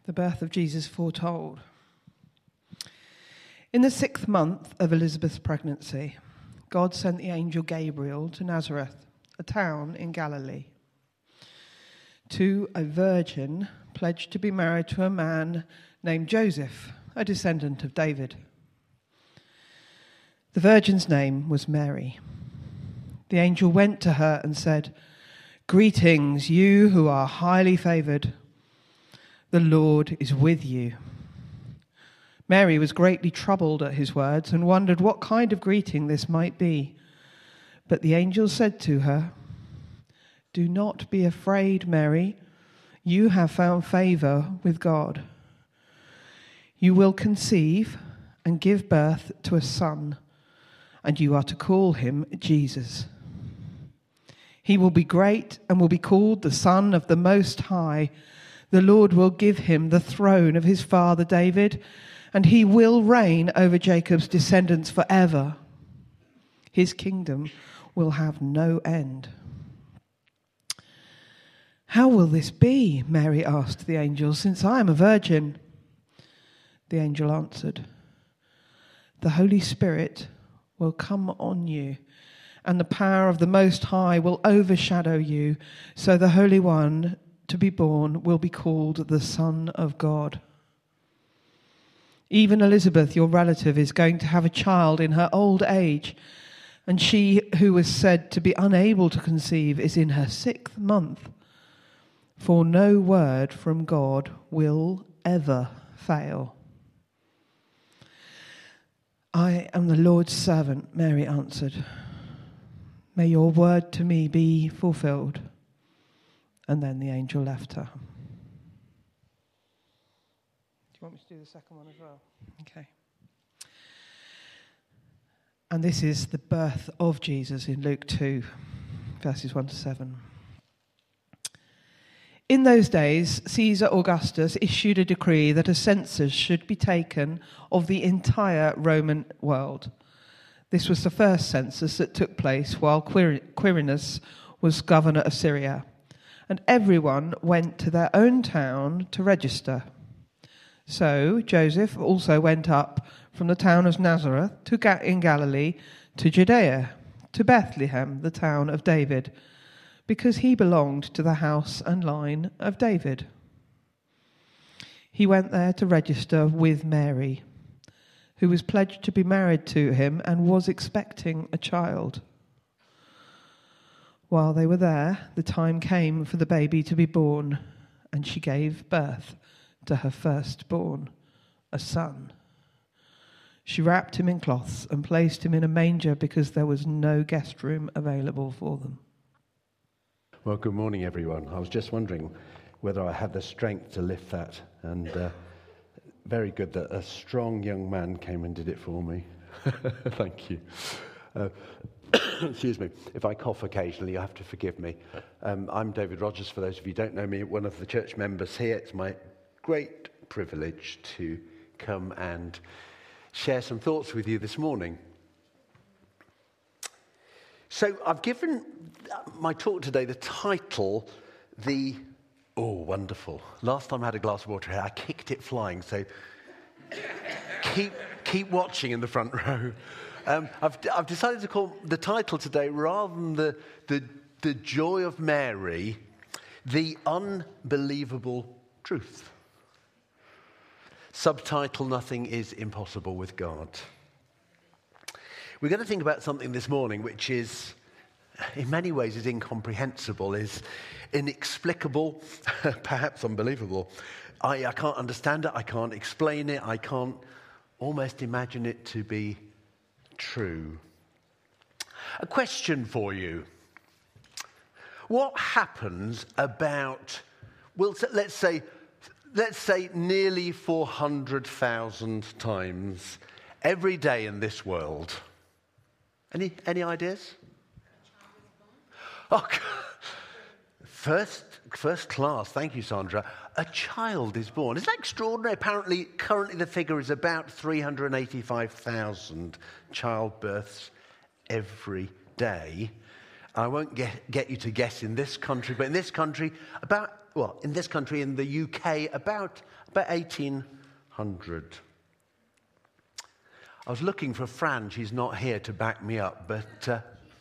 The birth of Jesus foretold. In the 6th month of Elizabeth's pregnancy, God sent the angel Gabriel to Nazareth, a town in Galilee, to a virgin pledged to be married to a man named Joseph, a descendant of David. The virgin's name was Mary. The angel went to her and said, "Greetings, you who are highly favored. The Lord is with you." Mary was greatly troubled at his words and wondered what kind of greeting this might be. But the angel said to her, "Do not be afraid, Mary. You have found favor with God. You will conceive and give birth to a son, and you are to call him Jesus. He will be great and will be called the Son of the Most High. The Lord will give him the throne of his father David, and he will reign over Jacob's descendants forever. His kingdom will have no end." "How will this be?" Mary asked the angel, "since I am a virgin?" The angel answered, "The Holy Spirit will come on you, and the power of the Most High will overshadow you, so the Holy One to be born will be called the Son of God. Even Elizabeth, your relative, is going to have a child in her old age, and she who was said to be unable to conceive is in her 6th month. For no word from God will ever fail." "I am the Lord's servant," Mary answered. "May your word to me be fulfilled." And then the angel left her. Do you want me to do the second one as well? Okay. And this is the birth of Jesus in Luke 2, verses 1 to 7. In those days, Caesar Augustus issued a decree that a census should be taken of the entire Roman world. This was the first census that took place while Quirinius was governor of Syria, and everyone went to their own town to register. So Joseph also went up from the town of Nazareth in Galilee to Judea, to Bethlehem, the town of David, because he belonged to the house and line of David. He went there to register with Mary, who was pledged to be married to him and was expecting a child. While they were there, the time came for the baby to be born, and she gave birth to her firstborn, a son. She wrapped him in cloths and placed him in a manger because there was no guest room available for them. Well, good morning, everyone. I was just wondering whether I had the strength to lift that, and very good that a strong young man came and did it for me. Thank you. Excuse me. If I cough occasionally, you have to forgive me. I'm David Rogers, for those of you who don't know me, one of the church members here. It's my great privilege to come and share some thoughts with you this morning. So I've given my talk today the title, wonderful. Last time I had a glass of water here, I kicked it flying, so keep watching in the front row. I've decided to call the title today, rather than the joy of Mary, the unbelievable truth. Subtitle, Nothing is Impossible with God. We're going to think about something this morning which is, in many ways, is incomprehensible, is inexplicable, perhaps unbelievable. I can't understand it, I can't explain it, I can't almost imagine it to be true. A question for you. What happens about, let's say nearly 400,000 times every day in this world? Any ideas? Oh, first class. Thank you, Sandra. A child is born. Isn't that extraordinary? Apparently, currently the figure is about 385,000 childbirths every day. I won't get you to guess in this country, but in this country, in the UK, about 1800. I was looking for Fran. She's not here to back me up, but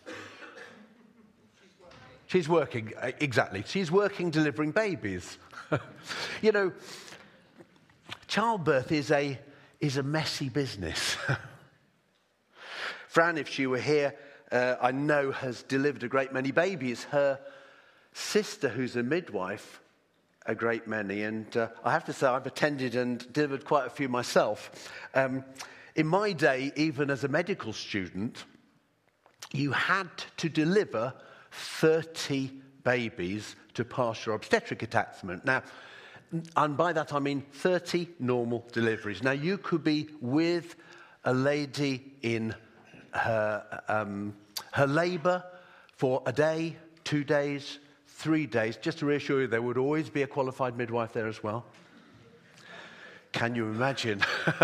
she's working, exactly. She's working delivering babies. You know, childbirth is a messy business. Fran, if she were here, I know has delivered a great many babies. Her sister, who's a midwife, a great many. And I have to say, I've attended and delivered quite a few myself. In my day, even as a medical student, you had to deliver 30 babies to pass your obstetric attachment. Now, and by that I mean 30 normal deliveries. Now, you could be with a lady in her labour for a day, 2 days, 3 days. Just to reassure you, there would always be a qualified midwife there as well. Can you imagine?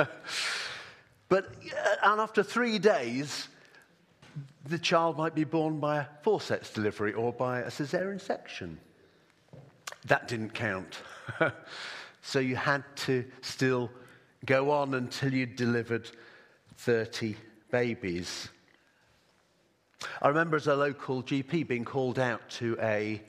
And after 3 days, the child might be born by a forceps delivery or by a caesarean section. That didn't count. So you had to still go on until you delivered 30 babies. I remember as a local GP being called out to a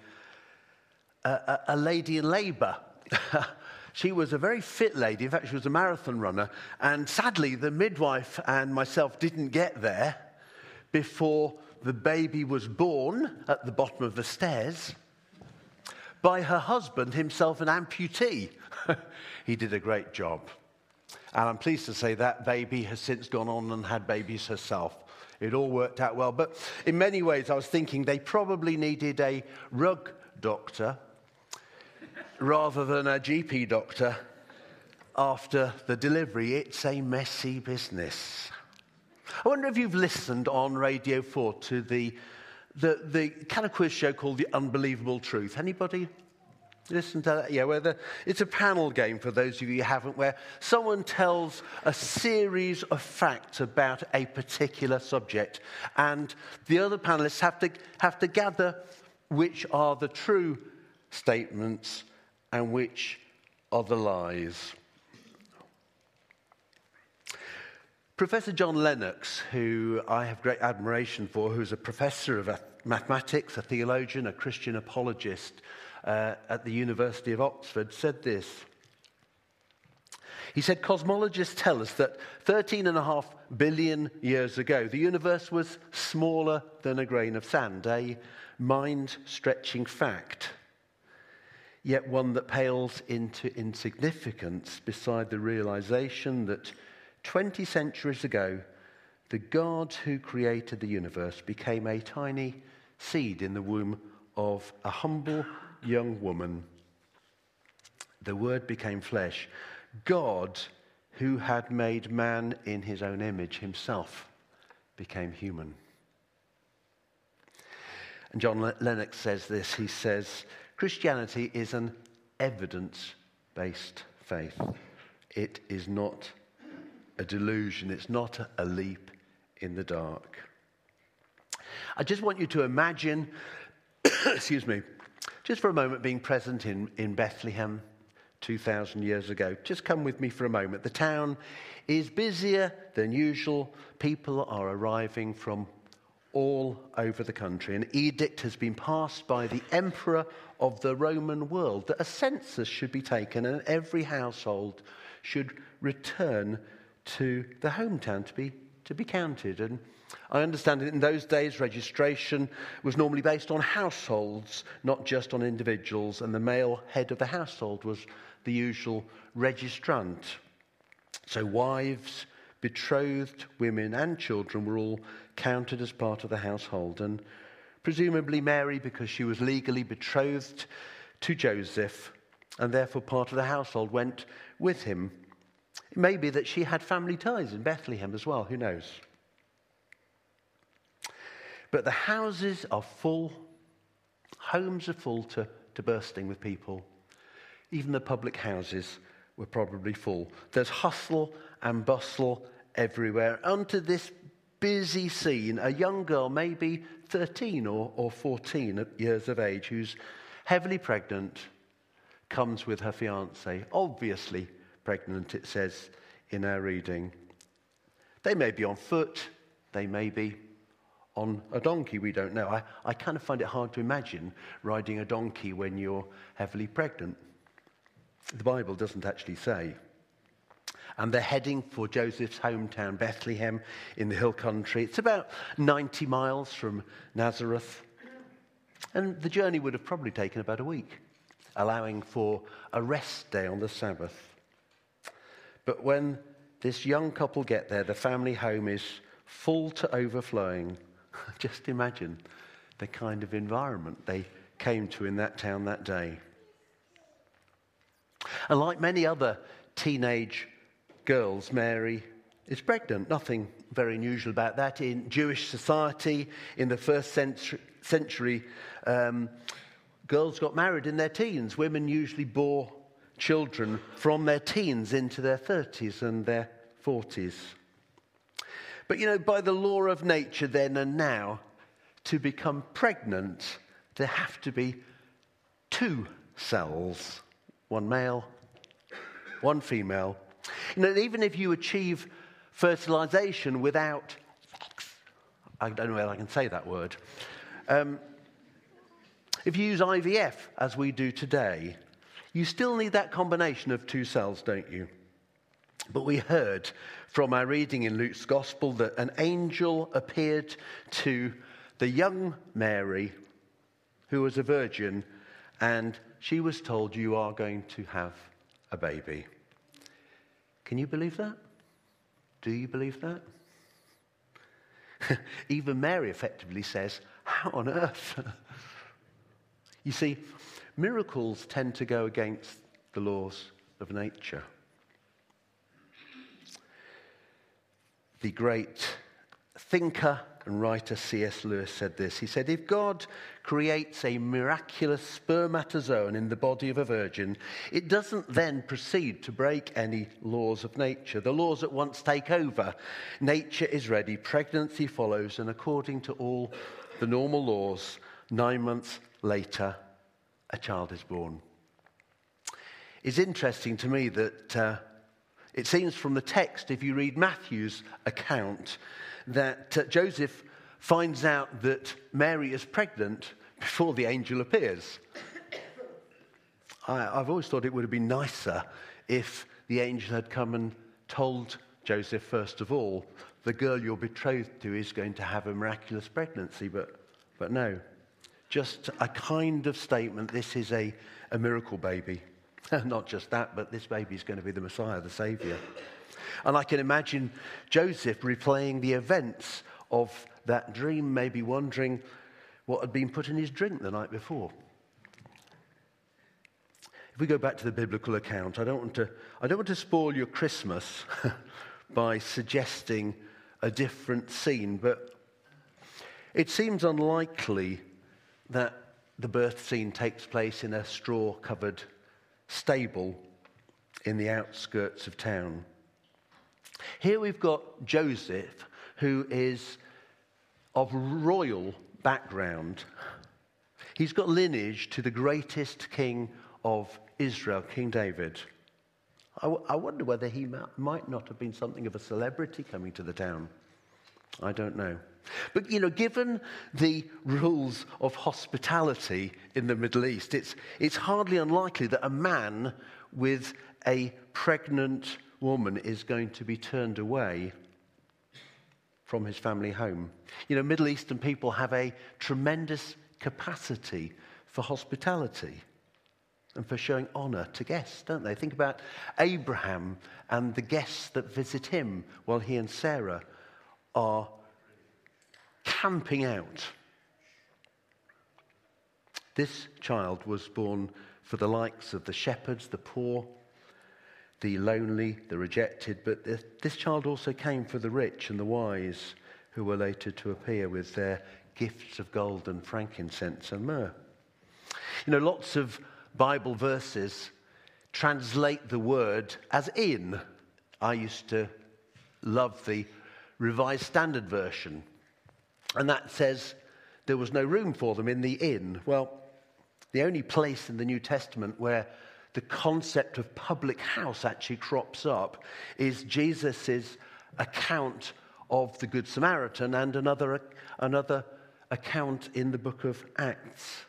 lady in labour. She was a very fit lady. In fact, she was a marathon runner. And sadly, the midwife and myself didn't get there before the baby was born at the bottom of the stairs by her husband, himself an amputee. He did a great job. And I'm pleased to say that baby has since gone on and had babies herself. It all worked out well. But in many ways, I was thinking they probably needed a rug doctor rather than a GP doctor after the delivery. It's a messy business. I wonder if you've listened on Radio 4 to the kind of quiz show called The Unbelievable Truth. Anybody listen to that? Yeah, it's a panel game for those of you who haven't, where someone tells a series of facts about a particular subject, and the other panelists have to gather which are the true statements and which are the lies. Professor John Lennox, who I have great admiration for, who's a professor of mathematics, a theologian, a Christian apologist at the University of Oxford, said this. He said, cosmologists tell us that 13.5 billion years ago, the universe was smaller than a grain of sand, a mind-stretching fact, yet one that pales into insignificance beside the realization that 20 centuries ago, the God who created the universe became a tiny seed in the womb of a humble young woman. The Word became flesh. God, who had made man in his own image, himself became human. And John Lennox says this. He says, Christianity is an evidence-based faith. It is not a delusion. It's not a leap in the dark. I just want you to imagine, excuse me, just for a moment being present in Bethlehem 2,000 years ago. Just come with me for a moment. The town is busier than usual. People are arriving from all over the country. An edict has been passed by the emperor of the Roman world that a census should be taken and every household should return to the hometown to be counted. And I understand that in those days registration was normally based on households, not just on individuals, and the male head of the household was the usual registrant. So wives, betrothed women and children were all counted as part of the household, and presumably Mary, because she was legally betrothed to Joseph and therefore part of the household, went with him. It may be that she had family ties in Bethlehem as well, who knows? But the houses are full, homes are full to bursting with people. Even the public houses were probably full. There's hustle and bustle everywhere. Onto this busy scene. A young girl, maybe 13 or 14 years of age, who's heavily pregnant, comes with her fiancé. Obviously pregnant, it says in our reading. They may be on foot, they may be on a donkey, we don't know. I kind of find it hard to imagine riding a donkey when you're heavily pregnant. The Bible doesn't actually say. And they're heading for Joseph's hometown, Bethlehem, in the hill country. It's about 90 miles from Nazareth. And the journey would have probably taken about a week, allowing for a rest day on the Sabbath. But when this young couple get there, the family home is full to overflowing. Just imagine the kind of environment they came to in that town that day. And like many other teenage girls, Mary is pregnant. Nothing very unusual about that. In Jewish society in the first century, girls got married in their teens. Women usually bore children from their teens into their 30s and their 40s. But, by the law of nature then and now, to become pregnant, there have to be two cells. One male, one female. Even if you achieve fertilization without sex, I don't know whether I can say that word. If you use IVF, as we do today, you still need that combination of two cells, don't you? But we heard from our reading in Luke's Gospel that an angel appeared to the young Mary, who was a virgin, and she was told, you are going to have a baby. Can you believe that? Do you believe that? Even Mary effectively says, how on earth? You see, miracles tend to go against the laws of nature. The great thinker and writer C.S. Lewis said this. He said, if God creates a miraculous spermatozoon in the body of a virgin, it doesn't then proceed to break any laws of nature. The laws at once take over. Nature is ready, pregnancy follows, and according to all the normal laws, 9 months later, a child is born. It's interesting to me that it seems from the text, if you read Matthew's account, that Joseph finds out that Mary is pregnant before the angel appears. I've always thought it would have been nicer if the angel had come and told Joseph, first of all, the girl you're betrothed to is going to have a miraculous pregnancy, but no. Just a kind of statement, this is a miracle baby. Not just that, but this baby is going to be the Messiah, the Saviour. And I can imagine Joseph replaying the events of that dream, maybe wondering what had been put in his drink the night before. If we go back to the biblical account, I don't want to spoil your Christmas by suggesting a different scene, but it seems unlikely that the birth scene takes place in a straw-covered stable in the outskirts of town. Here we've got Joseph, who is of royal background. He's got lineage to the greatest king of Israel, King David. I wonder whether he might not have been something of a celebrity coming to the town. I don't know. But, given the rules of hospitality in the Middle East, it's hardly unlikely that a man with a pregnant woman is going to be turned away from his family home. Middle Eastern people have a tremendous capacity for hospitality and for showing honor to guests, don't they? Think about Abraham and the guests that visit him while he and Sarah are camping out. This child was born for the likes of the shepherds, the poor, the lonely, the rejected, but this child also came for the rich and the wise, who were later to appear with their gifts of gold and frankincense and myrrh. Lots of Bible verses translate the word as in. I used to love the Revised Standard Version. And that says there was no room for them in the inn. Well, the only place in the New Testament where the concept of public house actually crops up is Jesus' account of the Good Samaritan and another account in the book of Acts.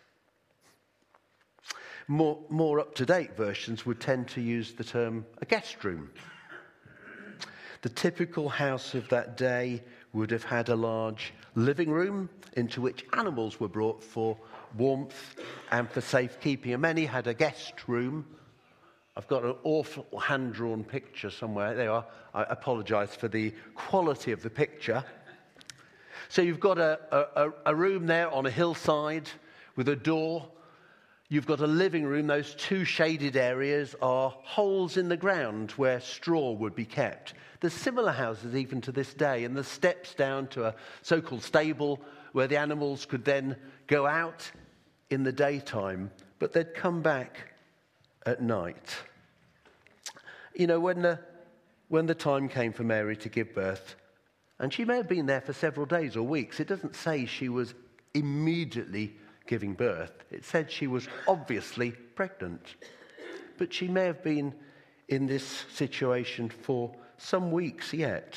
More up-to-date versions would tend to use the term a guest room. The typical house of that day would have had a large living room into which animals were brought for warmth and for safekeeping. And many had a guest room. I've got an awful hand-drawn picture somewhere. There you are. I apologise for the quality of the picture. So you've got a room there on a hillside with a door. You've got a living room. Those two shaded areas are holes in the ground where straw would be kept. There's similar houses even to this day, and there's steps down to a so-called stable where the animals could then go out in the daytime, but they'd come back at night. You know, when the time came for Mary to give birth, and she may have been there for several days or weeks, it doesn't say she was immediately giving birth. It said she was obviously pregnant. But she may have been in this situation for some weeks yet.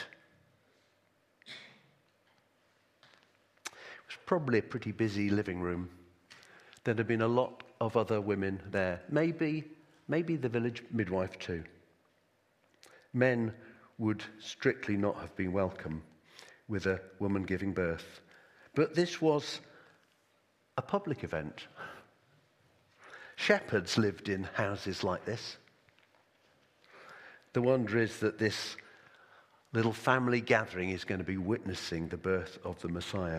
It was probably a pretty busy living room. There'd have been a lot of other women there. Maybe the village midwife too. Men would strictly not have been welcome with a woman giving birth. But this was a public event. Shepherds lived in houses like this. The wonder is that this little family gathering is going to be witnessing the birth of the Messiah.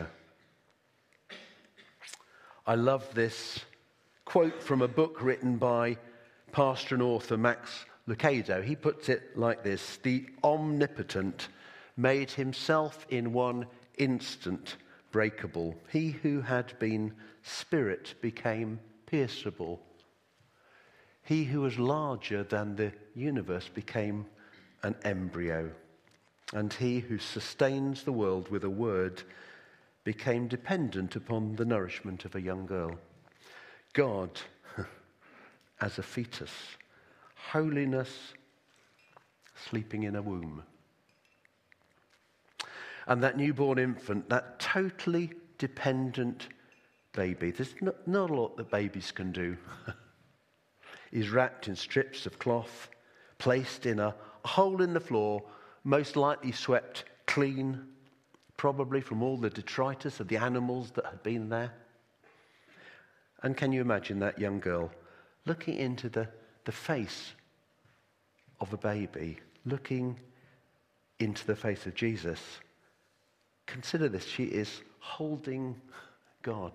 I love this quote from a book written by pastor and author Max Lucado. He puts it like this: "The omnipotent made himself in one instant breakable. He who had been spirit became pierceable. He who was larger than the universe became an embryo. And he who sustains the world with a word became dependent upon the nourishment of a young girl. God as a fetus, holiness sleeping in a womb." And that newborn infant, that totally dependent baby, there's not a lot that babies can do, is wrapped in strips of cloth, placed in a hole in the floor, most likely swept clean, probably from all the detritus of the animals that had been there. And can you imagine that young girl looking into the face of a baby, looking into the face of Jesus? Consider this, she is holding God.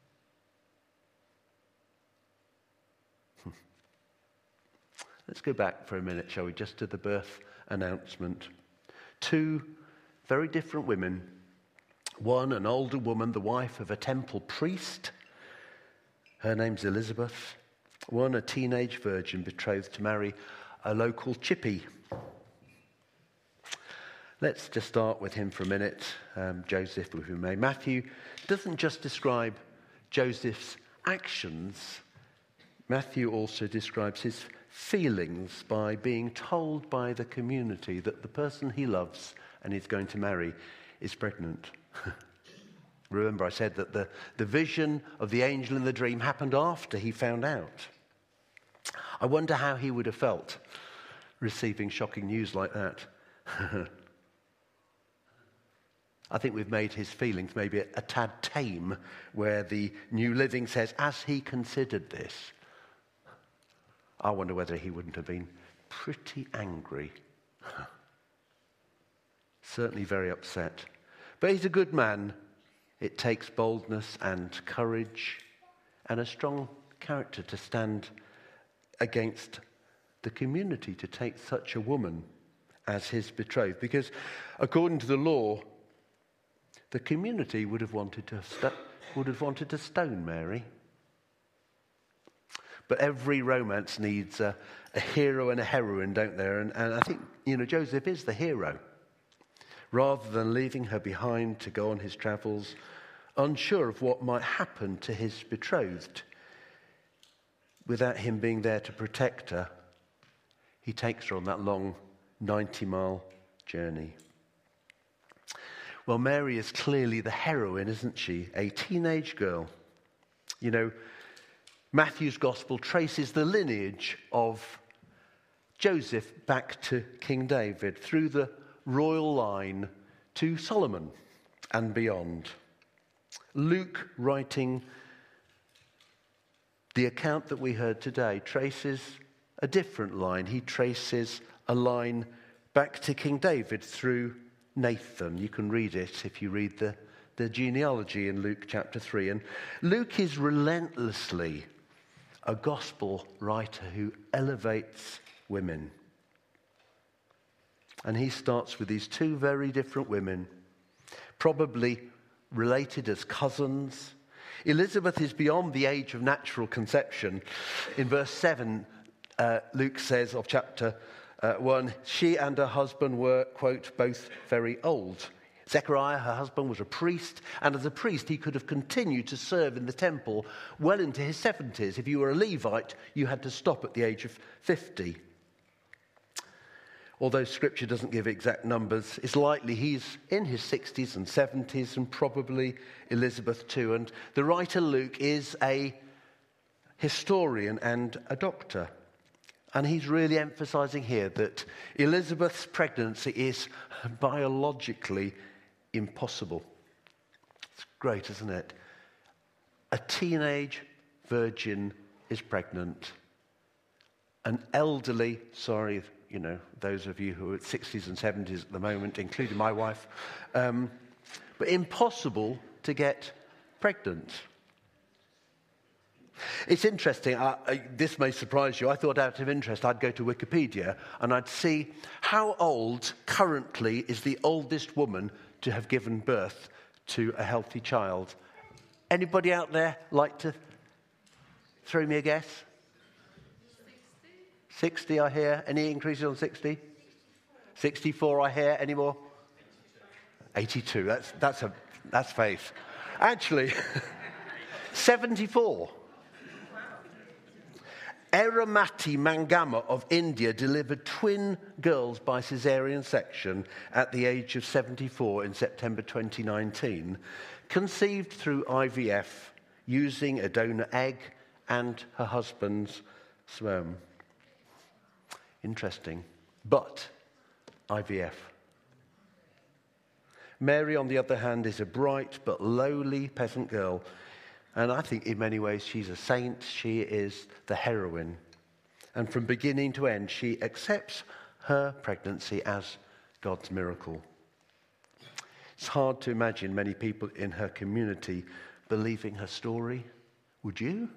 Let's go back for a minute, shall we, just to the birth announcement. Two very different women. One, an older woman, the wife of a temple priest. Her name's Elizabeth. One, a teenage virgin betrothed to marry a local chippy. Let's just start with him for a minute, Joseph, if we may. Matthew doesn't just describe Joseph's actions. Matthew also describes his feelings by being told by the community that the person he loves and is going to marry is pregnant. Remember, I said that the vision of the angel in the dream happened after he found out. I wonder how he would have felt receiving shocking news like that. I think we've made his feelings maybe a tad tame, where the New Living says, as he considered this. I wonder whether he wouldn't have been pretty angry. Certainly very upset. But he's a good man. It takes boldness and courage and a strong character to stand against the community, to take such a woman as his betrothed. Because according to the law, the community would have wanted to stone Mary. But every romance needs a hero and a heroine, don't there? And I think, Joseph is the hero. rather than leaving her behind to go on his travels, unsure of what might happen to his betrothed. Without him being there to protect her, he takes her on that long 90-mile journey. Well, Mary is clearly the heroine, isn't she? A teenage girl. You know, Matthew's gospel traces the lineage of Joseph back to King David through the royal line to Solomon and beyond. Luke, writing the account that we heard today, traces a different line. He traces a line back to King David through Nathan. You can read it if you read the genealogy in Luke chapter 3. And Luke is relentlessly a gospel writer who elevates women. And he starts with these two very different women, probably related as cousins. Elizabeth is beyond the age of natural conception. In verse 7, Luke says of chapter 1, she and her husband were, quote, both very old. Zechariah, her husband, was a priest, and as a priest he could have continued to serve in the temple well into his 70s. If you were a Levite, you had to stop at the age of 50. Although Scripture doesn't give exact numbers, it's likely he's in his 60s and 70s, and probably Elizabeth too. And the writer Luke is a historian and a doctor. And he's really emphasizing here that Elizabeth's pregnancy is biologically impossible. It's great, isn't it? A teenage virgin is pregnant. An elderly, those of you who are at 60s and 70s at the moment, including my wife, but impossible to get pregnant. It's interesting, this may surprise you. I thought out of interest I'd go to Wikipedia and I'd see how old currently is the oldest woman to have given birth to a healthy child. Anybody out there like to throw me a guess? 60 I hear. Any increases on 60? 64 I hear. Any more? 82. That's faith. Actually, 74. Eramati Mangama of India delivered twin girls by caesarean section at the age of 74 in September 2019, conceived through IVF using a donor egg and her husband's sperm. Interesting. But IVF. Mary, on the other hand, is a bright but lowly peasant girl. And I think in many ways she's a saint. She is the heroine. And from beginning to end, she accepts her pregnancy as God's miracle. It's hard to imagine many people in her community believing her story. Would you?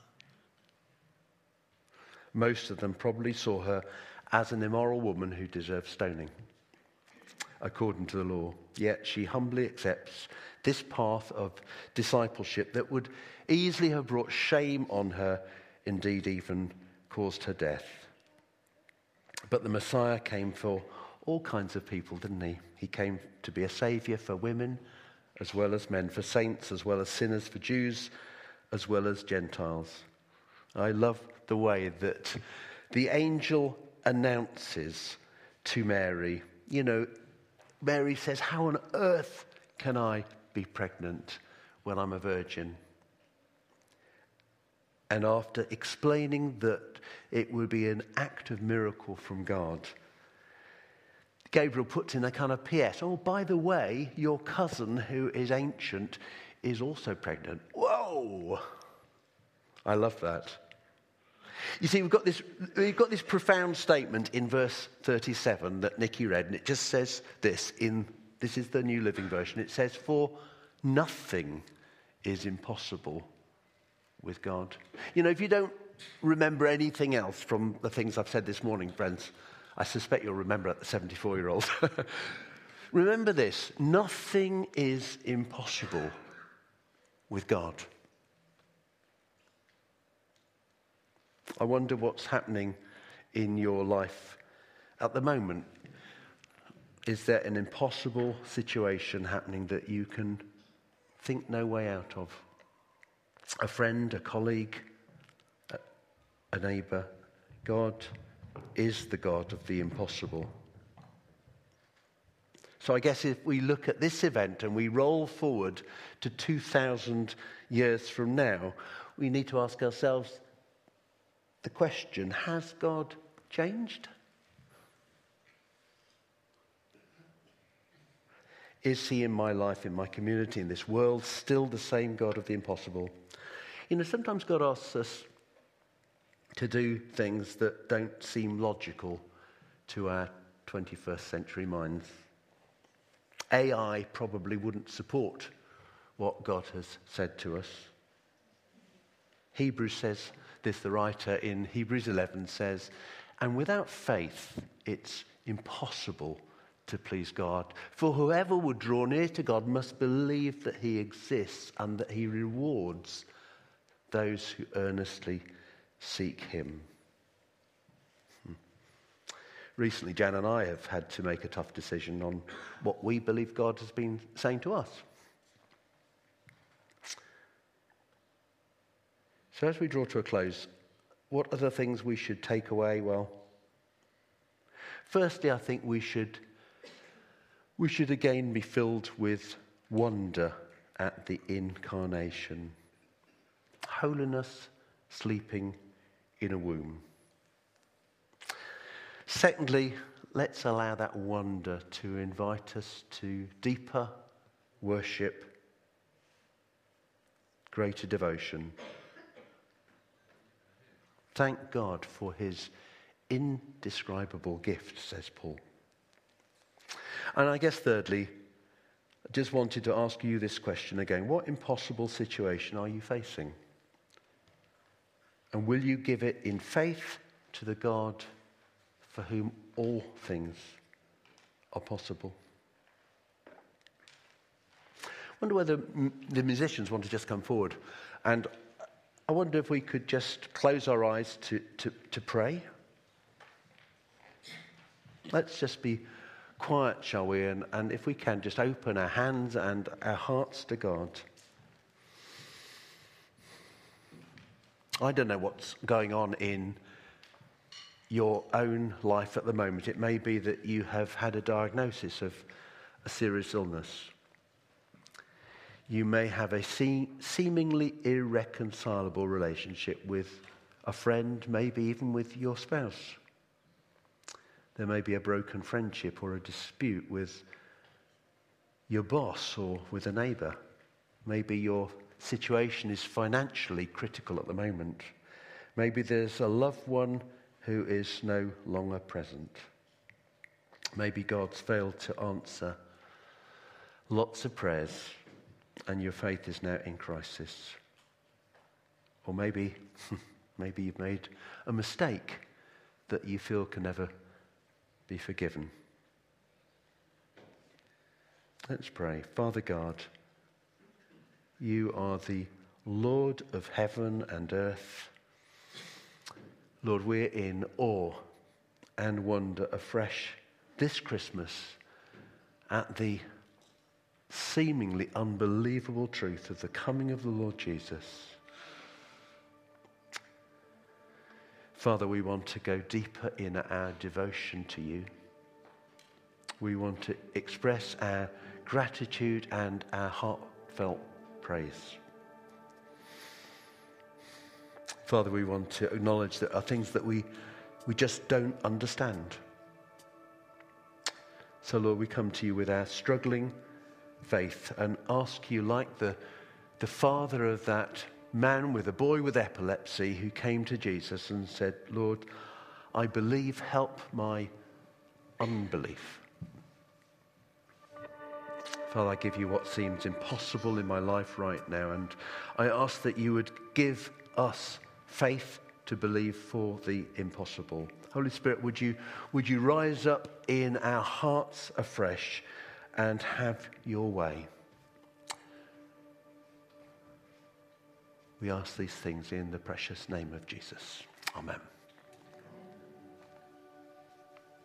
Most of them probably saw her as an immoral woman who deserved stoning, according to the law. Yet she humbly accepts this path of discipleship that would easily have brought shame on her, indeed even caused her death. But the Messiah came for all kinds of people, didn't he? He came to be a saviour for women as well as men, for saints as well as sinners, for Jews as well as Gentiles. I love the way that the angel announces to Mary, Mary says, how on earth can I be pregnant when I'm a virgin? And after explaining that it would be an act of miracle from God, Gabriel puts in a kind of PS. Oh, by the way, your cousin who is ancient is also pregnant. Whoa! I love that. You see, we've got this profound statement in verse 37 that Nikki read, and it just says this is the New Living Version. It says, for nothing is impossible with God. If you don't remember anything else from the things I've said this morning, friends, I suspect you'll remember at the 74-year-old. Remember this, nothing is impossible with God. I wonder what's happening in your life at the moment. Is there an impossible situation happening that you can think no way out of? A friend, a colleague, a neighbour. God is the God of the impossible. So I guess if we look at this event and we roll forward to 2,000 years from now, we need to ask ourselves the question, has God changed? Is he in my life, in my community, in this world, still the same God of the impossible? You know, sometimes God asks us to do things that don't seem logical to our 21st century minds. AI probably wouldn't support what God has said to us. Hebrews says this, the writer in Hebrews 11 says, and without faith it's impossible to please God. For whoever would draw near to God must believe that he exists and that he rewards those who earnestly seek him. Recently, Jan and I have had to make a tough decision on what we believe God has been saying to us. So as we draw to a close, what are the things we should take away? Well, firstly, I think we should again be filled with wonder at the incarnation. Holiness sleeping in a womb. Secondly, let's allow that wonder to invite us to deeper worship, greater devotion. Thank God for his indescribable gift, says Paul. And I guess thirdly, I just wanted to ask you this question again. What impossible situation are you facing? And will you give it in faith to the God for whom all things are possible? I wonder whether the musicians want to just come forward. And I wonder if we could just close our eyes to pray. Let's just be quiet, shall we? And if we can, just open our hands and our hearts to God. I don't know what's going on in your own life at the moment. It may be that you have had a diagnosis of a serious illness. You may have a seemingly irreconcilable relationship with a friend, maybe even with your spouse. There may be a broken friendship or a dispute with your boss or with a neighbour. Maybe your situation is financially critical at the moment. Maybe there's a loved one who is no longer present. Maybe God's failed to answer lots of prayers and your faith is now in crisis. Or maybe you've made a mistake that you feel can never be forgiven. Let's pray. Father God, you are the Lord of heaven and earth. Lord, we're in awe and wonder afresh this Christmas at the seemingly unbelievable truth of the coming of the Lord Jesus. Father, we want to go deeper in our devotion to you. We want to express our gratitude and our heartfelt praise. Father, we want to acknowledge that are things that we just don't understand. So, Lord, we come to you with our struggling faith and ask you, like the father of that man with a boy with epilepsy who came to Jesus and said, Lord, I believe, help my unbelief. Father, I give you what seems impossible in my life right now, and I ask that you would give us faith to believe for the impossible. Holy Spirit, would you rise up in our hearts afresh and have your way? We ask these things in the precious name of Jesus. Amen.